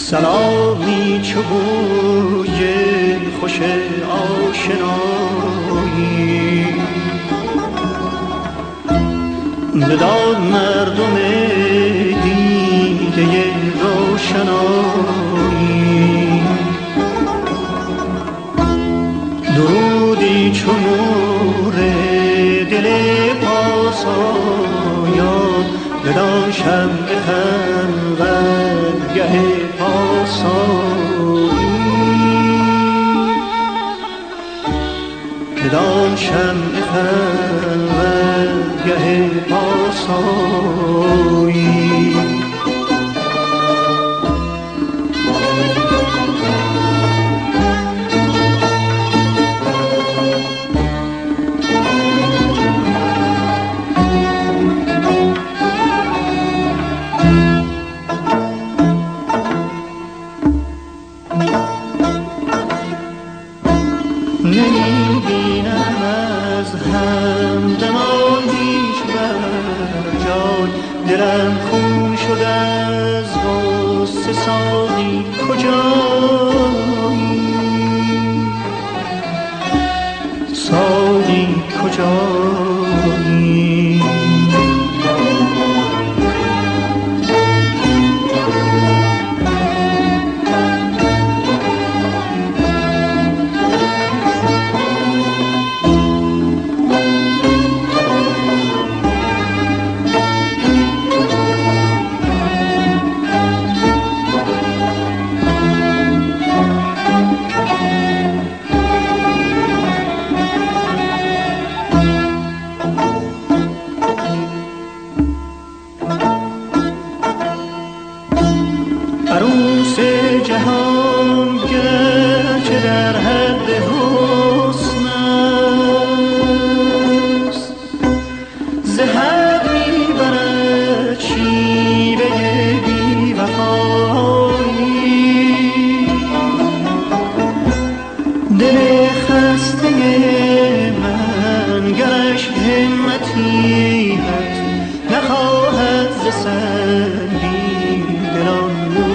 سلامی چو بوی خوش آشنایی بداد مردم دیده روشنایی درودی چو نور دل پاسایا بدان شمع خلوتگه پاسایی بدان شمع خلوتگه پاسایی نمی‌بینم از همدمان هیچ بر جای دلم خون شده از غصه ساقی کجایی ساقی کجایی عروس جهان گرچه در حد حسن است ز حد میبرد شیوه بی وفایی دل خسته من گرش همتی هست نخواهد ز سنگین دلان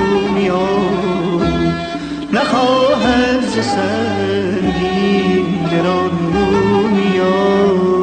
نخواهد ز سنگین دلان مومیایی